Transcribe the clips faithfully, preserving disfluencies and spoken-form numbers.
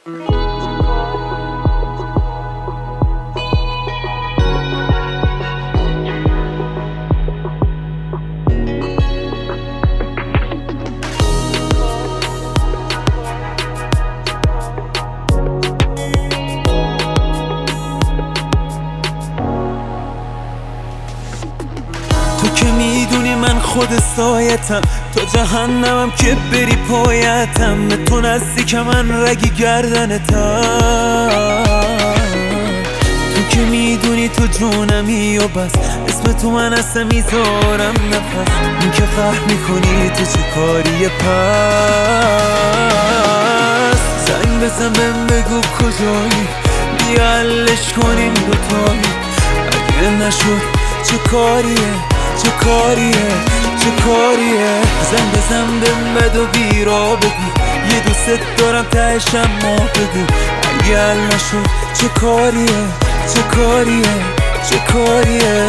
تو که میدونی من خود سایتم، تا جهنمم که بری پایتم. به تو نزدیک من رگی گردنتم. تو که میدونی تو جونمی و بس، اسم تو من اصلا میذارم نفس. این که فهم میکنی تو چه کاریه پس. زنگ بزن بهم بگو کجایی، بیا حلش کنیم دوتایی. اگه نشد چه کاریه چه کاریه چه کاریه. زنگ بزن بهم بد و بیرا بگو، یه دوست دارم تهش اما بگو. اگه حل نشد چه کاریه چه کاریه چه کاریه.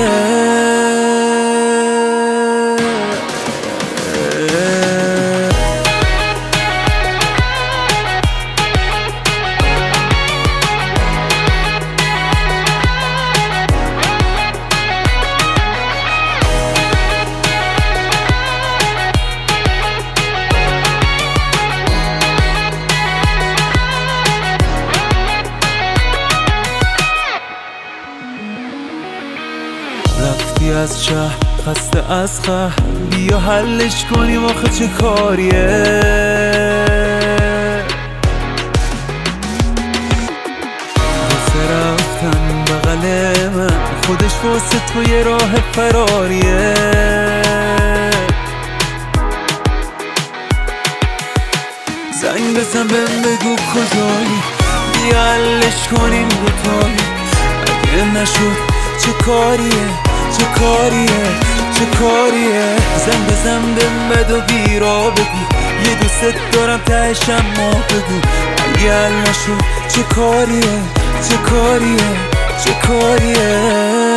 رفتی از شهر خسته از خه، بیا حلش کنیم آخه چه کاریه. واسه رفتن بغل من، خودش واسه تو یه راه فراریه. زنگ بزن بهم بگو کجایی، بیا حلش کنیم دوتایی. اگه نشد چه کاریه چه کاریه چه کاریه. زنگ بزن بهم بد و بیرا بگو، یه دوست دارم تهش اما بگو. اگه حل نشد چه کاریه چه کاریه چه کاریه.